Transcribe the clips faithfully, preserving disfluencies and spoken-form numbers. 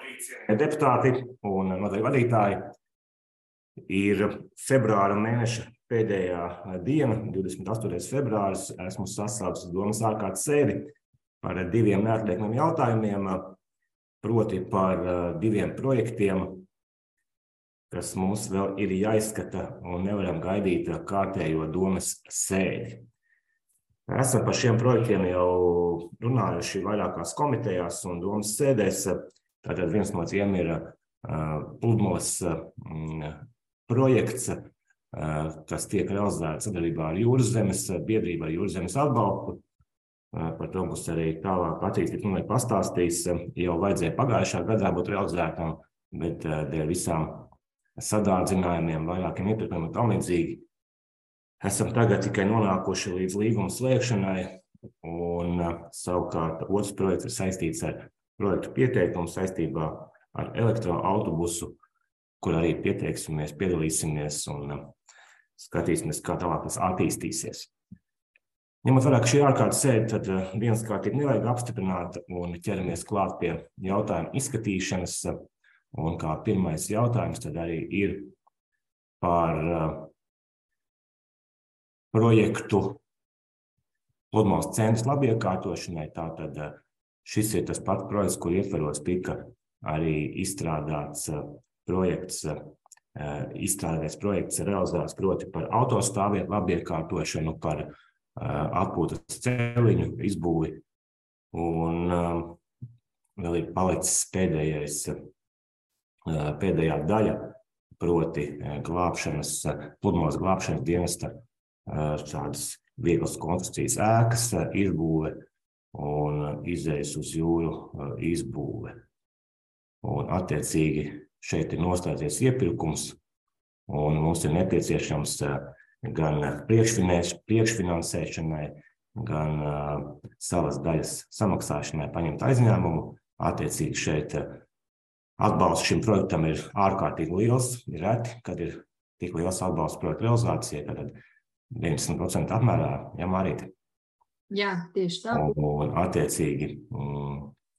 Deputāti un nodaļu vadītāji, ir februāra mēneša pēdējā diena, divdesmit astotais februāris. Esmu sasaucis domas ārkārtas sēdi par diviem neatliekamiem jautājumiem, proti par diviem projektiem, kas mums vēl ir jāizskata un nevaram gaidīt kārtējo domas sēdi. Esam par šiem projektiem jau runājuši vairākās komitejās un domas sēdēs. Tātad viens no tiem ir uh, pludmales uh, projekts, uh, kas tiek realizēts sadarbībā ar Jūrzemes biedrību, ar Jūrzemes atbalstu. Uh, par to mums arī tālāk attīstīt un pastāstīs. Uh, jau vajadzēja pagājušā gadā būt realizētām, bet uh, dēļ visām sadārdzinājumiem, vairākiem iepirkumiem un tam līdzīgi esam tagad tikai nonākuši līdz līguma slēgšanai, un uh, savukārt otrs projekts ir saistīts ar projektu pieteikumu saistībā ar elektroautobusu, kur arī pieteiksimies, piedalīsimies un skatīsimies, kā tālāk tas attīstīsies. Ņemot vērā, ka šī ārkārtas sēde, tad dienas kārtību nevajag apstiprināt un ķeramies klāt pie jautājuma izskatīšanas. Un kā pirmais jautājums tad arī ir par projektu pludmales centrs labiekārtošanai. Tātad šis ir tas pats projekts, kur ietveros tika arī izstrādāts projekts, izstrādātais projekts realizēts proti par autostāvvietu labiekārtošanu, par atpūtas celiņu izbūvi. Un vēl ir palicis pēdējais, pēdējā daļa, proti glābšanas, pludmales glābšanas dienesta šādas vieglas konstrukcijas ēkas izbūve un izējas uz jūru izbūve. Un attiecīgi šeit ir nostāties iepirkums, un mums ir nepieciešams gan priekšfinansēšanai, gan uh, savas daļas samaksāšanai paņemt aizņēmumu. Attiecīgi šeit atbalsts šim projektam ir ārkārtīgi liels, ir reti, kad ir tik liels atbalsts projekta realizācijai, tad deviņdesmit procenti apmērā, ja Marīte. Jā, tieši tā. Un, un attiecīgi, mm,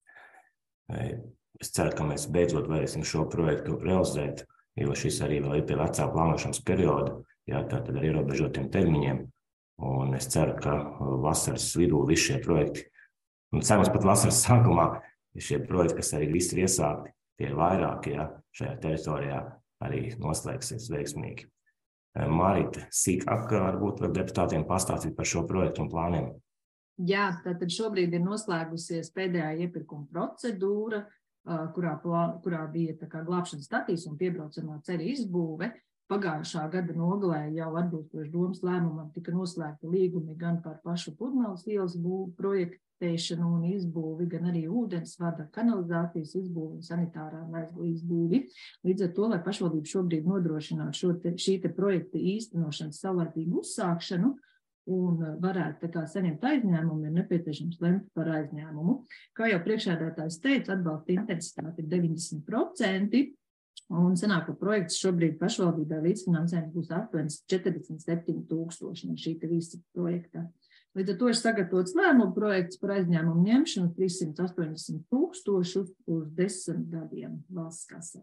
es ceru, ka mēs beidzot varēsim šo projektu realizēt, jo šis arī vēl ir pie vecā plānošanas perioda, jā, tātad ar ierobežotiem termiņiem. Un es ceru, ka vasaras vidū visi šie projekti, un cerams pat vasaras sākumā, šie projekti, kas arī visi ir iesākti, tie vairāki, jā, šajā teritorijā arī noslēgsies veiksmīgi. Marīte, sīkāk varbūt var deputātiem pastāstīt par šo projektu un plāniem. Jā, tātad šobrīd ir noslēgusies pēdējā iepirkuma procedūra, kurā, kurā bija tā kā glābšanas statīs un piebraucamā ceļa izbūve. Pagājušā gada nogalē jau atbilstoši domas lēmumam tika noslēgta līgumi gan par pašu Pludmales ielas būvu projektēšanu un izbūvi, gan arī ūdensvada kanalizācijas izbūvi un sanitārā mezgla izbūvi. Līdz ar to, lai pašvaldība šobrīd nodrošinātu šo te, šī te projekta īstenošanas saulēcīgu uzsākšanu, un varētu tā kā saņemt aizņēmumu, ir nepieciešams lemt par aizņēmumu. Kā jau priekšsēdētājs teica, atbalsta intensitāte ir deviņdesmit procenti, un sanāk, ka projekts šobrīd pašvaldībai līdzfinansējums būs aptuveni četrdesmit septiņi tūkstoši no šī te visa projekta. Līdz ar to ir sagatavots lēmumu projekts par aizņēmumu ņemšanu trīssimt astoņdesmit tūkstoši uz desmit gadiem valsts kasē.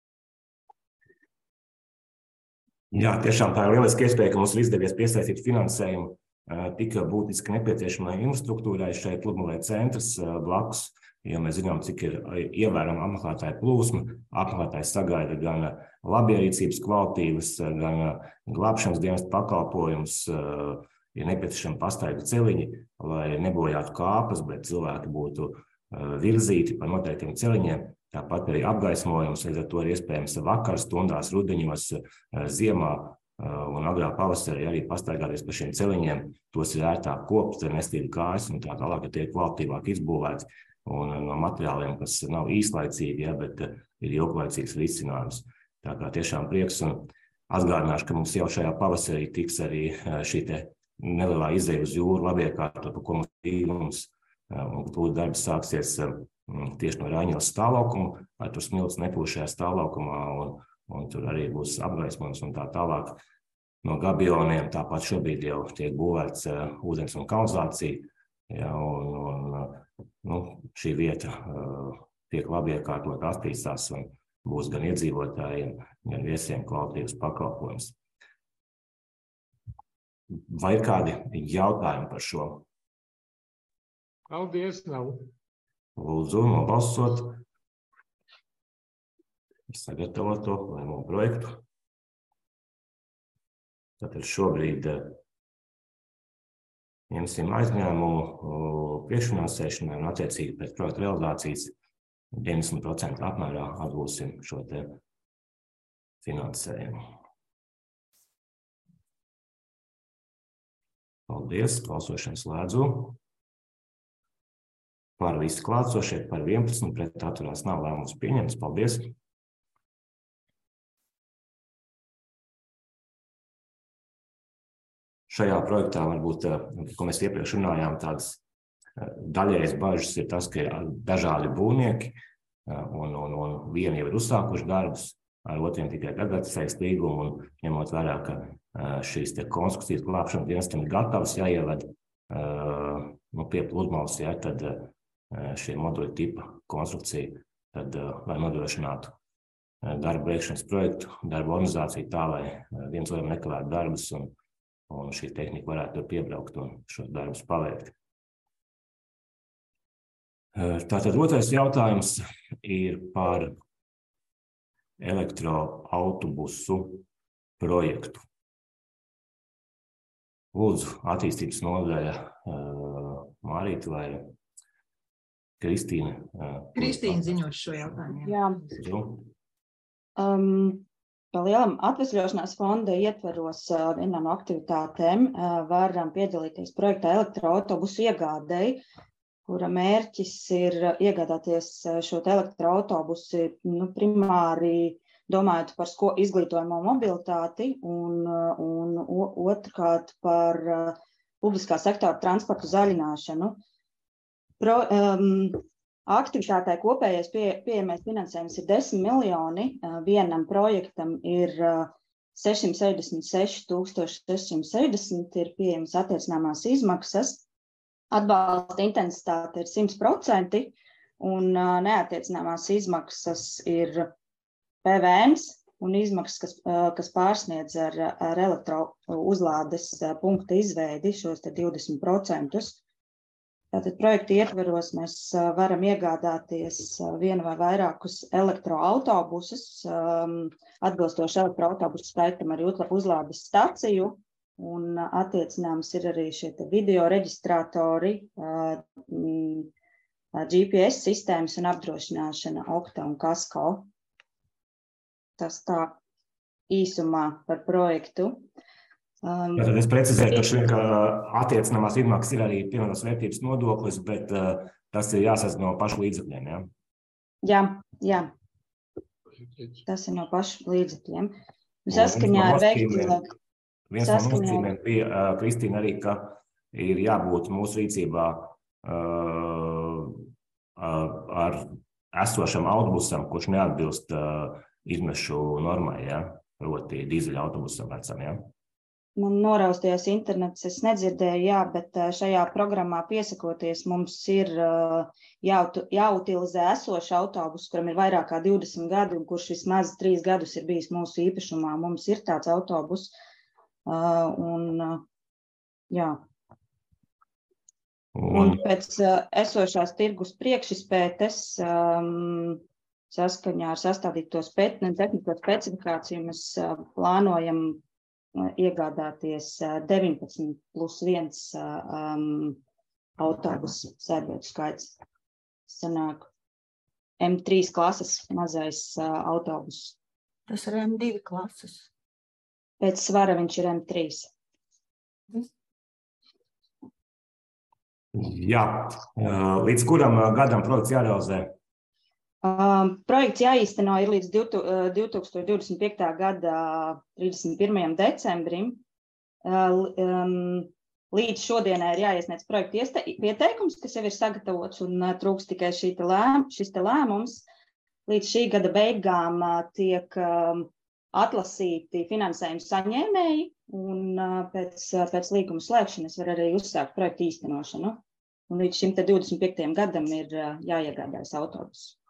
Jā, tiešām tā ir lieliski iespēja, ka mums ir izdevies piesaistīt finansējumu tik būtiski nepieciešamai infrastruktūrai šeit Pludmalē centrs blakus, jo mēs zinām, cik ir ievērama apmeklētāju plūsma. Apmeklētājs sagaida gan labierīcības kvalitīvas, gan glābšanas dienesta pakalpojums, ir nepieciešama pastaigu celiņi, lai nebojātu kāpas, bet cilvēki būtu virzīti pa noteiktiem celiņiem. Tāpat arī apgaismojums, līdz ar to ir iespējams vakar stundās, rudeņos, ziemā un agrā pavasarī arī pastaigāties pa šiem celiņiem. Tos ir ērtāk kopt, nestīvi kājas un tā tālāk, ka tie ir kvalitīvāk izbūvēti un no materiāliem, kas nav īslaicīgi, ja, bet ir ilglaicīgs risinājums. Tā kā tiešām prieks un atgādināšu, ka mums jau šajā pavasarī tiks arī šī te nelielā izeja uz jūru labiekārtot, pa ko mums līgums, un tūlīt darbs sāksies tieši no Rāņilas stāvlaukuma, lai tur smilts nepūš šajā stāvlaukumā, un, un tur arī būs apgaismojums un tā tālāk. No gabioniem tāpat šobrīd jau tiek būvēts uh, ūdens un kanalizācija, ja, un, un uh, nu, šī vieta uh, tiek labi iekārtot, attīstās un būs gan iedzīvotājiem, gan viesiem kvalitīvs pakalpojums. Vai ir kādi jautājumi par šo? Paldies, nav. Lūdzu, nobalsot, sagatavot to lēmumu projektu. Tātad šobrīd ņemsim aizņēmumu priekšfinansēšanai un attiecīgi pēc projekta realizācijas deviņdesmit procenti apmērā atgūsim šo te finansējumu. Paldies, balsošanu slēdzu. Par visu klātsošie, par vienpadsmit, pret atturās nav, lēmums pieņemts. Paldies. Šajā projektā varbūt, ko mēs iepriekš runājām, tādas daļējas bažas ir tas, ka ir dažādi būvnieki un, un, un vieni jau ir uzsākuši darbus, ar otriem tikai tagad slēgts līgumu un ņemot vērā, ka šīs te konstrukcijas glābšanas dienestam ir gatavas jāieved nu, pie pludmales, ja, tad šie moduļu tipa konstrukcija, tad, lai nodrošinātu darba veikšanas projektu, darba organizāciju tā, lai viens otram nekavētu darbus un, un šī tehnika varētu piebraukt un šos darbus paveikt. Tātad otrais jautājums ir par elektroautobusu projektu. Lūdzu, attīstības nodaļa Mārīta vai Kristīna. Kristīna ziņos šo jautājumu. Jā. Um, pa lielam atvesļošanās fonda ietveros uh, vienā no aktivitātēm uh, varam piedalīties projektā elektroautobusu iegādēji, kura mērķis ir iegādāties šo elektroautobusu nu, primāri domājot par sko izglītojumu mobilitāti un, un otrkārt par uh, publiskā sektora transportu zaļināšanu. Pro, um, aktivitātei kopējais pie, pieejamais finansējums ir desmit miljoni, uh, vienam projektam ir uh, sešsimt sešdesmit seši tūkstoši sešsimt sešdesmit, ir pieejamas attiecināmās izmaksas, atbalsta intensitāte ir simt procenti un uh, neattiecināmās izmaksas ir P V Ns un izmaksas, kas, uh, kas pārsniedz ar, ar elektrouzlādes uh, punktu izveidi šos te divdesmit procentus. Tātad projekta ietveros mēs varam iegādāties vienu vai vairākus elektroautobusus, um, atbilstoši elektroautobusu skaitam arī uzlādes staciju, un attiecināms ir arī šie video reģistrātori, uh, G P S sistēmas un apdrošināšana Okta un Kasko. Tas tā īsumā par projektu. Um, Tad es precizēju, ka šeit attiecināmās izmaksas ir arī pievienotās vērtības nodoklis, bet uh, tas ir jāsasaka no pašu līdzekļiem, jā? Jā, jā. Tas ir no pašu līdzekļiem. Saskaņā ar veiktu... Viens no nosacījumiem bija, uh, Kristīna, arī, ka ir jābūt mūsu rīcībā uh, uh, ar esošam autobusam, kurš neatbilst uh, izmešu normai, jā? Proti dīzeļa autobusam vecam, jā? Man noraustījās internets, es nedzirdēju, jā, bet šajā programmā piesakoties mums ir jāut, jāutilizē esoši autobus, kuram ir vairāk kā divdesmit gadi un kurš vismaz trīs gadus ir bijis mūsu īpašumā. Mums ir tāds autobus un jā. Un pēc esošās tirgus priekšizpētes um, saskaņā ar sastādīto tehnisko specifikāciju mēs plānojam iegādāties deviņpadsmit plus viens um, autobusu sēdvietu skaits. Sanāk M trīs klases mazais uh, autobus. Tas ir M divi klases. Pēc svara viņš ir M trīs. Jā, līdz kuram gadam projekts jārealizē? Um, projekts jāīsteno ir līdz divi tūkstoši divdesmit piektā gada trīsdesmit pirmajam decembrim. Uh, um, līdz šodienai ir jāiesniedz projekta pieteikums, kas jau ir sagatavots un uh, trūks tikai šī te lēm, šis te lēmums. Līdz šī gada beigām uh, tiek um, atlasīti finansējuma saņēmēji un uh, pēc, uh, pēc līguma slēgšanas var arī uzsākt projekta īstenošanu. Un līdz šim te divdesmit piektajam gadam ir uh, jāiegādājas autobus.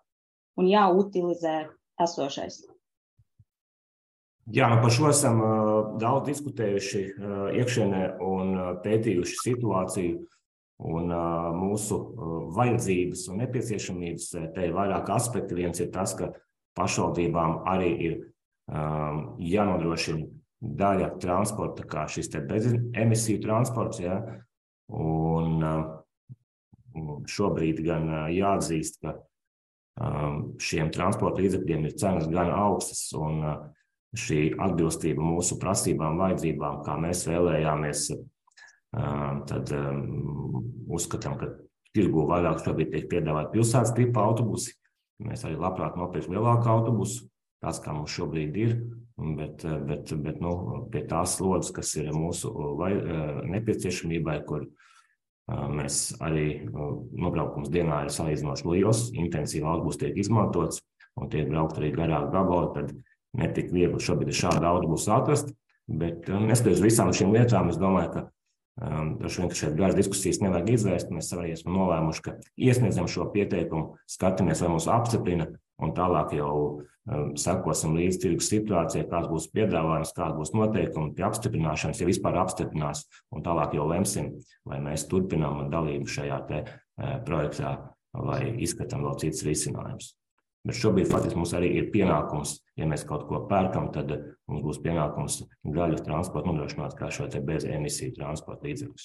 un jāutilizē esošais. Jā, nu par šo esam uh, daudz diskutējuši uh, iekšienē un uh, pētījuši situāciju un uh, mūsu uh, vajadzības un nepieciešamības. Te ir vairāk aspekti. Viens ir tas, ka pašvaldībām arī ir um, jānodrošina daļa transporta, kā šis te bezemisiju transports, ja? Un uh, šobrīd gan uh, jāatzīst, ka um, šiem transporta līdzekļiem ir cenas gan augstas un uh, šī atbilstība mūsu prasībām, vajadzībām, kā mēs vēlējāmies, tad uzskatām, ka tirgu vairāk šobrīd tiek piedāvāt pilsētas tipa autobusi. Mēs arī labprāt nopirkt lielāku autobusu, tāds, kā mums šobrīd ir, bet, bet, bet nu, pie tās slodzes, kas ir mūsu vai, nepieciešamībai, kur mēs arī nobraukums dienā ir salīdzinoši liels, intensīvi autobusi tiek izmantots un tiek braukt arī garāk gabali, tad netik viegli šobrīd ir šādu autobusu atrast, bet um, neskatoties visām šīm lietām, es domāju, ka um, droši vien, ka šeit garas diskusijas nevajag izvērst. Mēs arī esam nolēmuši, ka iesniedzam šo pieteikumu, skatāmies, vai mūs apstiprina, un tālāk jau um, sekosim līdz tirgus situācijai, kāds būs piedāvājums, kāds būs noteikumi pie apstiprināšanas, ja vispār apstiprinās, un tālāk jau lemsim, vai mēs turpinām dalību šajā te uh, projektā, vai izskatām vēl cits risinājums. Bet šobrīd faktiski mums arī ir pienākums, ja mēs kaut ko pērkam, tad mums būs pienākums gaļas transportu nodrošināt kā šo te bez emisiju transporta līdzekļus.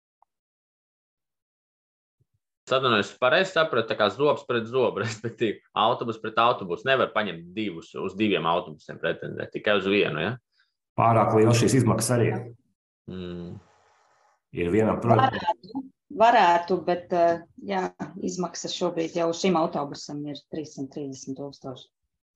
Sadunājos, pareizi sapratu, tā kā zobs pret zobu, respektīvi autobus pret autobusu. Nevar paņemt divus, uz diviem autobusiem pretendēt, tikai uz vienu, ja? Pārāk liela šīs izmaksas arī mm. ir vienam projektam. Varētu, varētu, bet jā, izmaksas šobrīd jau šim autobusam ir trīssimt trīsdesmit tūkstoši.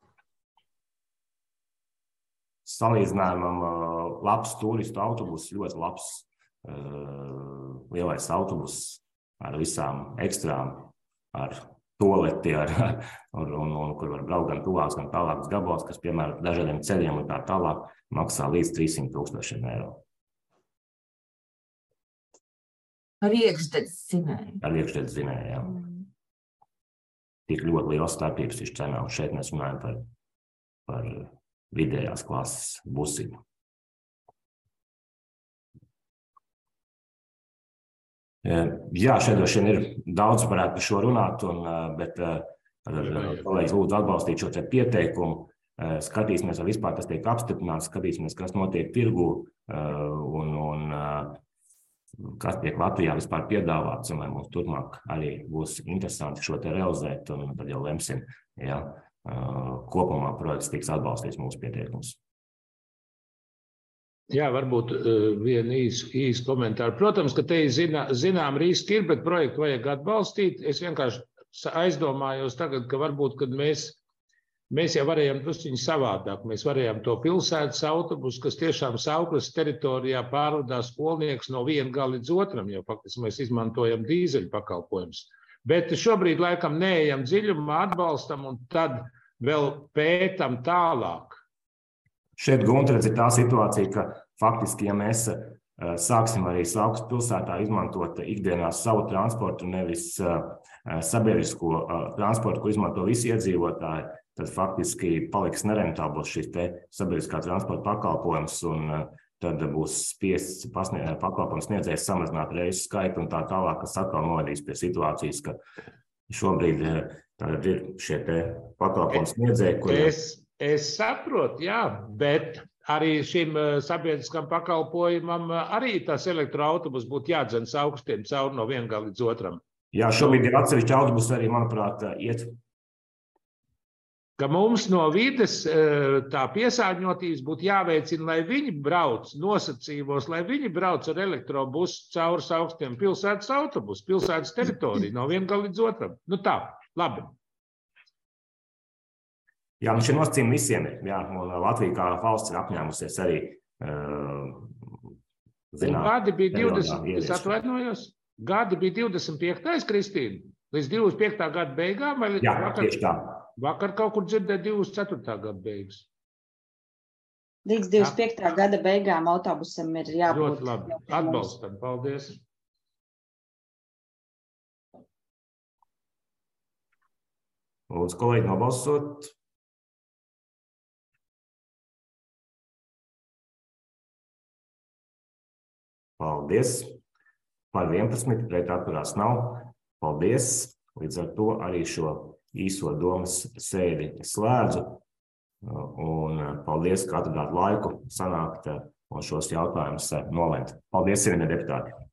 Salīdzinājumam labs turistu autobus, ļoti labs lielais autobus ar visām ekstrām, ar toleti, ar, ar, un, un kur var braukt gan tuvāks, gan tālāks gabals, kas, piemēram, dažādiem ceļiem un tā tālāk maksā līdz trīssimt tūkstošiem eiro. Ar iekšdedz zinēju. Ar iekšdedz zinēju, jā. Mm. Tik ļoti liels starpības ir cenā, un šeit mēs runājam par, par vidējās klases busiem. Jā, šeit droši vien ir daudz varētu par šo runāt, un, bet kolēģis lūdzu atbalstīt šo te pieteikumu. Skatīsimies, vai vispār tas tiek apstiprināts, skatīsimies, kas notiek tirgu un, un kas tiek Latvijā vispār piedāvāts, un vai mums turpmāk arī būs interesanti šo te realizēt, un tad jau lemsim, ja kopumā projekts tiks atbalstīts mūsu pieteikums. Jā, varbūt uh, vienu īsu, īsu komentāru. Protams, ka te zinā, zinām riski ir, bet projektu vajag atbalstīt. Es vienkārši aizdomājos tagad, ka varbūt, kad mēs, mēs jau varējām drusciņi savādāk. Mēs varējām to pilsētas autobusu, kas tiešām Saukles teritorijā pārvadā skolnieks no viena gala līdz otram, jo faktiski mēs izmantojam dīzeļu pakalpojumus. Bet šobrīd laikam neejam dziļumā, atbalstam un tad vēl pētam tālāk. Šeit, Gunter, ir tā situācija, ka faktiski, ja mēs sāksim arī Saukles pilsētā izmantot ikdienās savu transportu, nevis sabiedrisko transportu, ko izmanto visi iedzīvotāji, tad faktiski paliks nerentabls šis te sabiedriskā transporta pakalpojums, un tad būs spiests pakalpojums sniedzējs samazināt reisu skaitu un tā tālāk, kas atkal novedīs pie situācijas, ka šobrīd tad ir šie te pakalpojums sniedzēji, kuriem... Es... Es saprotu, jā, bet arī šim sabiedriskam pakalpojumam arī tas elektroautobus būtu jādzen augstiem cauri no viena gala līdz otram. Jā, šobrīd ir atsevišķi autobusi arī, manuprāt, iet. Ka mums no vides tā piesārņotības būtu jāveicina, lai viņi brauc nosacījumos, lai viņi brauc ar elektrobusu cauri augstiem pilsētas autobusu, pilsētas teritoriju no viena gala līdz otram. Nu tā, labi. Jā, nu šie nosacījumi visiem ir, jā, un Latvija kā valsts ir apņēmusies arī, uh, zināt. Gadi bija divdesmit, es atvainojos, gadi bija divdesmit piektais, Kristīna, līdz divdesmit piektā gada beigām, vai jā, vakar, tieši tā. Vakar kaut kur dzirdēja divdesmit ceturtā gada beigas. Līdz divdesmit piektā gada beigām autobusam ir jābūt. Ļoti labi, atbalstam, paldies. Lūdzu, kolēģi, nobalsot. Paldies. Par vienpadsmit, pret atturās nav. Paldies. Līdz ar to arī šo īso domas sēdi slēdzu. Un paldies, ka atradāt laiku sanākt un šos jautājumus nolemt. Paldies, cienījamie deputāti.